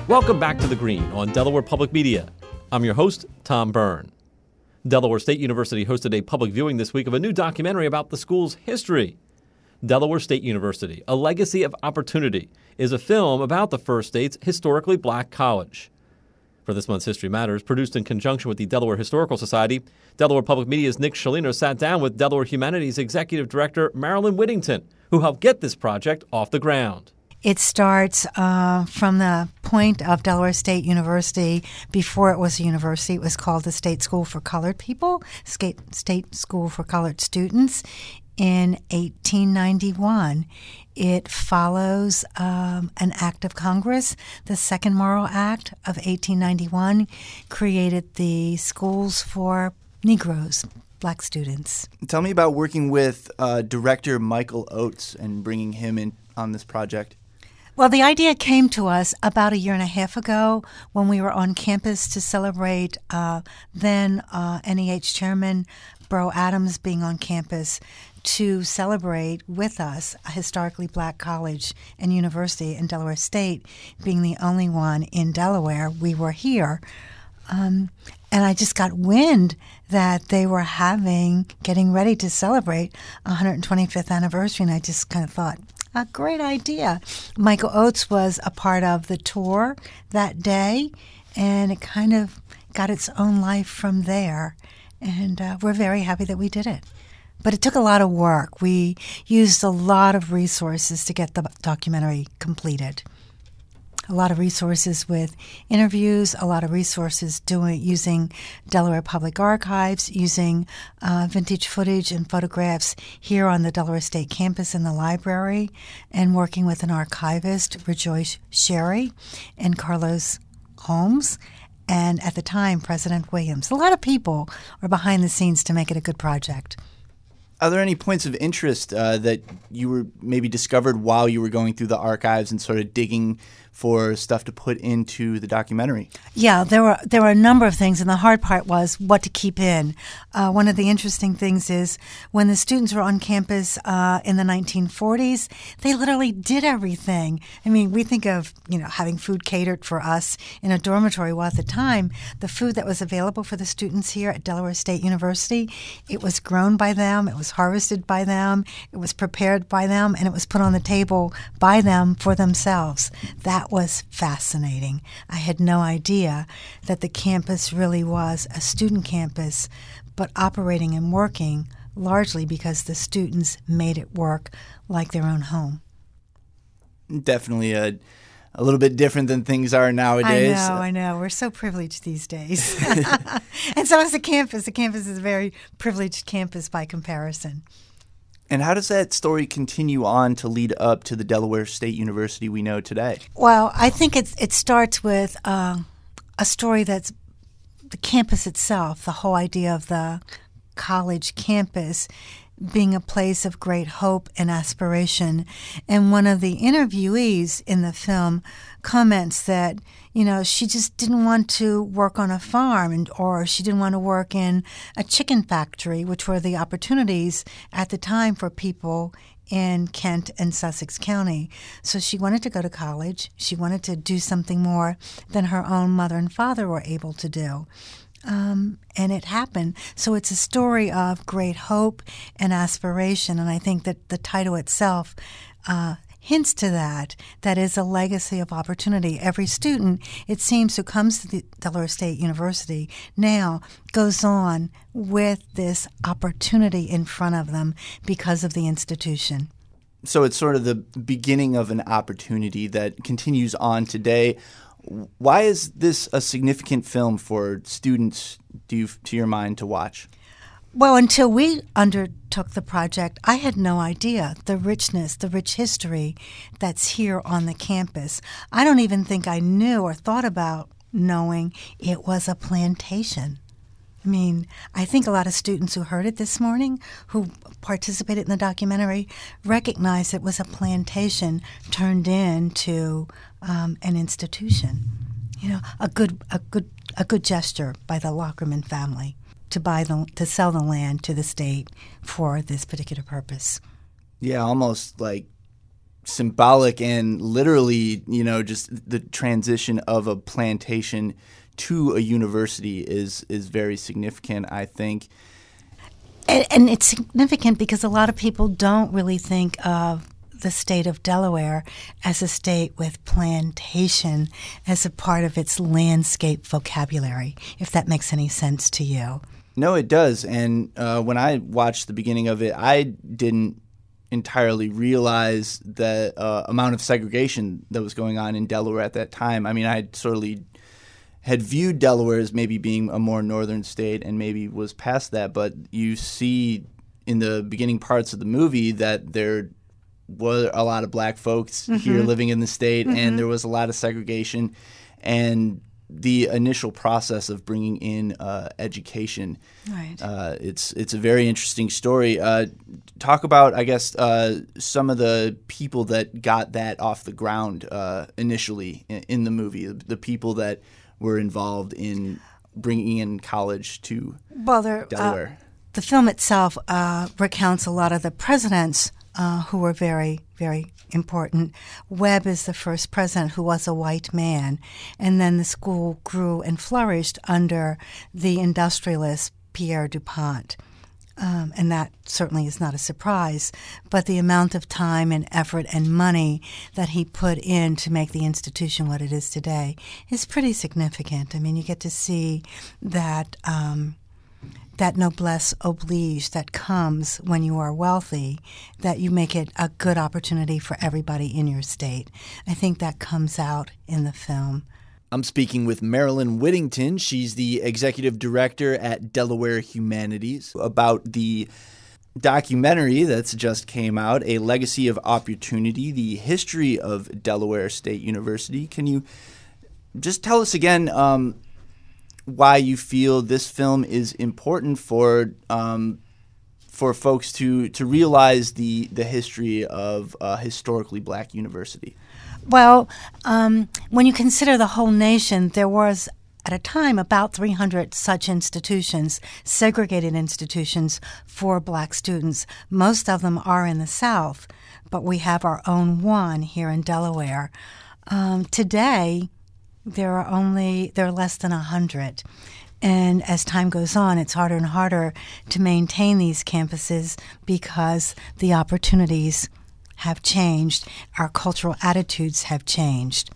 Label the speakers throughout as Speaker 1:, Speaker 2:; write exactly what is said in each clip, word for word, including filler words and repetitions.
Speaker 1: Welcome back to The Green on Delaware Public Media. I'm your host, Tom Byrne. Delaware State University hosted a public viewing this week of a new documentary about the school's history. Delaware State University, A Legacy of Opportunity, is a film about the First State's historically black college. For this month's History Matters, produced in conjunction with the Delaware Historical Society, Delaware Public Media's Nick Scialino sat down with Delaware Humanities Executive Director Marilyn Whittington, who helped get this project off the ground.
Speaker 2: It starts uh, from the point of Delaware State University. Before it was a university, it was called the State School for Colored People, State, State School for Colored Students, in eighteen ninety-one. It follows um, an act of Congress. The Second Morrill Act of eighteen ninety-one created the schools for Negroes, black students.
Speaker 3: Tell me about working with uh, director Michael Oates and bringing him in on this project.
Speaker 2: Well, the idea came to us about a year and a half ago when we were on campus to celebrate uh, then uh, N E H Chairman Bro Adams being on campus to celebrate with us a historically black college and university in Delaware State, being the only one in Delaware. We were here. Um, and I just got wind that they were having, getting ready to celebrate one hundred twenty-fifth anniversary, and I just kind of thought, a great idea. Michael Oates was a part of the tour that day, and it kind of got its own life from there. And uh, we're very happy that we did it. But it took a lot of work. We used a lot of resources to get the documentary completed. A lot of resources with interviews, a lot of resources doing using Delaware Public Archives, using uh, vintage footage and photographs here on the Delaware State campus in the library, and working with an archivist, Rejoice Sherry, and Carlos Holmes, and at the time, President Williams. A lot of people are behind the scenes to make it a good project.
Speaker 3: Are there any points of interest uh, that you were maybe discovered while you were going through the archives and sort of digging for stuff to put into the documentary?
Speaker 2: Yeah, there were there were a number of things, and the hard part was what to keep in. Uh, one of the interesting things is when the students were on campus uh, in the nineteen forties, they literally did everything. I mean, we think of, you know, having food catered for us in a dormitory. Well, at the time, the food that was available for the students here at Delaware State University, it was grown by them, it was harvested by them, it was prepared by them, and it was put on the table by them for themselves. That was fascinating. I had no idea that the campus really was a student campus, but operating and working largely because the students made it work like their own home.
Speaker 3: Definitely a, a little bit different than things are nowadays.
Speaker 2: I know, I know. We're so privileged these days. And so is the campus. The campus is a very privileged campus by comparison.
Speaker 3: And how does that story continue on to lead up to the Delaware State University we know today?
Speaker 2: Well, I think it's, it starts with uh, a story that's the campus itself, the whole idea of the college campus being a place of great hope and aspiration. And one of the interviewees in the film comments that, you know, she just didn't want to work on a farm, and, or she didn't want to work in a chicken factory, which were the opportunities at the time for people in Kent and Sussex County. So she wanted to go to college. She wanted to do something more than her own mother and father were able to do. Um, and it happened. So it's a story of great hope and aspiration, and I think that the title itself uh, hints to that. That is a legacy of opportunity. Every student, it seems, who comes to the Delaware State University now goes on with this opportunity in front of them because of the institution.
Speaker 3: So it's sort of the beginning of an opportunity that continues on today. Why is this a significant film for students, do you, to your mind, to watch?
Speaker 2: Well, until we undertook the project, I had no idea the richness, the rich history that's here on the campus. I don't even think I knew or thought about knowing it was a plantation. I mean, I think a lot of students who heard it this morning, who participated in the documentary, recognized it was a plantation turned into um, an institution. You know, a good, a good, a good gesture by the Lockerman family to buy the, to sell the land to the state for this particular purpose.
Speaker 3: Yeah, almost like symbolic and literally, you know, just the transition of a plantation to a university is is very significant, I think.
Speaker 2: And, and it's significant because a lot of people don't really think of the state of Delaware as a state with plantation as a part of its landscape vocabulary, if that makes any sense to you.
Speaker 3: No, it does. And uh, when I watched the beginning of it, I didn't entirely realize the uh, amount of segregation that was going on in Delaware at that time. I mean, I sort of had viewed Delaware as maybe being a more northern state and maybe was past that, but you see in the beginning parts of the movie that there were a lot of black folks mm-hmm. here living in the state, mm-hmm. and there was a lot of segregation, and the initial process of bringing in uh, education.
Speaker 2: Right.
Speaker 3: Uh, it's it's a very interesting story. Uh, talk about, I guess, uh, some of the people that got that off the ground uh, initially in, in the movie, the, the people that were involved in bringing in college to
Speaker 2: well, there,
Speaker 3: Delaware.
Speaker 2: Uh, the film itself uh, recounts a lot of the presidents uh, who were very, very important. Webb is the first president who was a white man, and then the school grew and flourished under the industrialist Pierre DuPont. Um, and that certainly is not a surprise, but the amount of time and effort and money that he put in to make the institution what it is today is pretty significant. I mean, you get to see that um, that noblesse oblige that comes when you are wealthy, that you make it a good opportunity for everybody in your state. I think that comes out in the film.
Speaker 3: I'm speaking with Marilyn Whittington. She's the executive director at Delaware Humanities, about the documentary that's just came out, A Legacy of Opportunity, the history of Delaware State University. Can you just tell us again um, why you feel this film is important for um, for folks to to realize the, the history of a historically black university?
Speaker 2: Well, um, when you consider the whole nation, there was at a time about three hundred such institutions, segregated institutions for black students. Most of them are in the South, but we have our own one here in Delaware. Um, today, there are only there are less than one hundred. And as time goes on, it's harder and harder to maintain these campuses because the opportunities have changed. Our cultural attitudes have changed.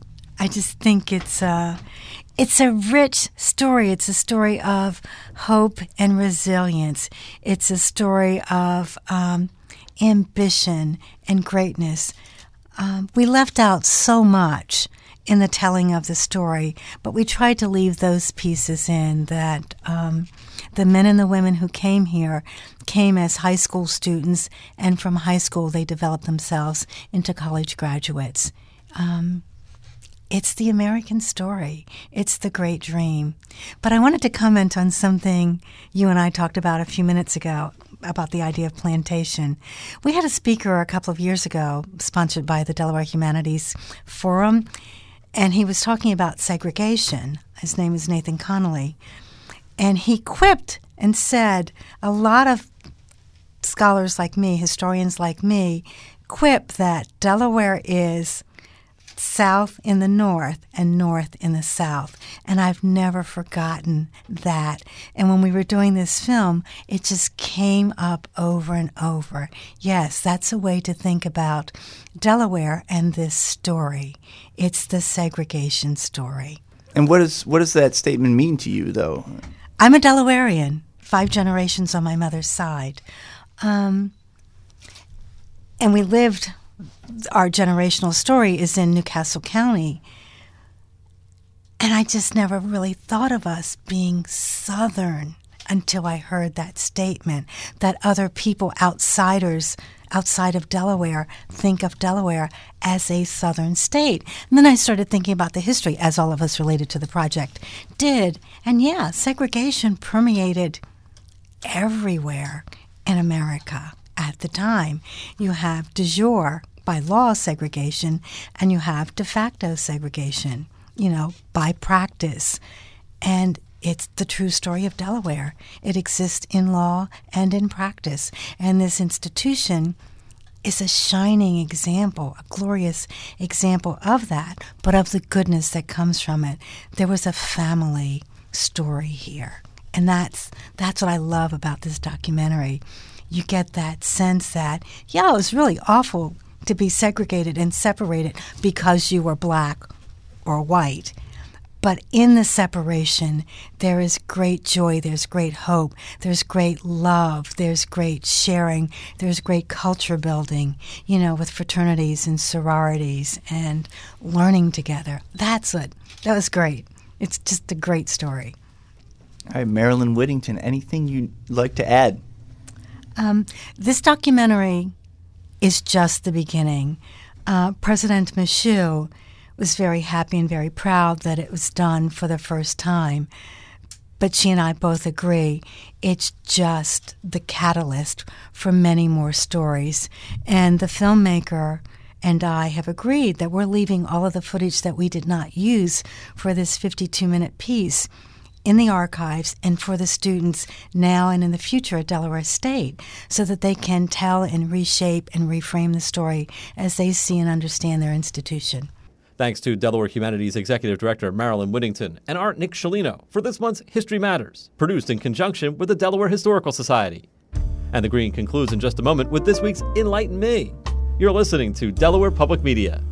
Speaker 2: I just think it's a, it's a rich story. It's a story of hope and resilience. It's a story of um, ambition and greatness. Um, we left out so much in the telling of the story, but we tried to leave those pieces in, that um, the men and the women who came here came as high school students, and from high school they developed themselves into college graduates. Um, it's the American story. It's the great dream. But I wanted to comment on something you and I talked about a few minutes ago, about the idea of plantation. We had a speaker a couple of years ago, sponsored by the Delaware Humanities Forum, and he was talking about segregation. His name is Nathan Connolly. And he quipped and said, a lot of scholars like me, historians like me, quip that Delaware is south in the north and north in the south. And I've never forgotten that. And when we were doing this film, it just came up over and over. Yes, that's a way to think about Delaware and this story. It's the segregation story.
Speaker 3: And what is what does that statement mean to you, though?
Speaker 2: I'm a Delawarean, five generations on my mother's side. Um, and we lived, our generational story is in New Castle County. And I just never really thought of us being Southern until I heard that statement, that other people, outsiders outside of Delaware, think of Delaware as a Southern state. And then I started thinking about the history, as all of us related to the project did. And yeah, segregation permeated everywhere in America at the time. You have de jure, by law, segregation, and you have de facto segregation, you know, by practice. And it's the true story of Delaware. It exists in law and in practice. And this institution is a shining example, a glorious example of that, but of the goodness that comes from it. There was a family story here, and that's that's what I love about this documentary. You get that sense that, yeah, it was really awful to be segregated and separated because you were black or white. But in the separation, there is great joy, there's great hope, there's great love, there's great sharing, there's great culture building, you know, with fraternities and sororities and learning together. That's it. That was great. It's just a great story.
Speaker 3: All right, Marilyn Whittington, anything you'd like to add?
Speaker 2: Um, this documentary is just the beginning. Uh, President Michoud was very happy and very proud that it was done for the first time. But she and I both agree it's just the catalyst for many more stories. And the filmmaker and I have agreed that we're leaving all of the footage that we did not use for this fifty-two minute piece in the archives and for the students now and in the future at Delaware State so that they can tell and reshape and reframe the story as they see and understand their institution.
Speaker 1: Thanks to Delaware Humanities Executive Director Marilyn Whittington and Art Nick Sciolino for this month's History Matters, produced in conjunction with the Delaware Historical Society. And the Green concludes in just a moment with this week's Enlighten Me. You're listening to Delaware Public Media.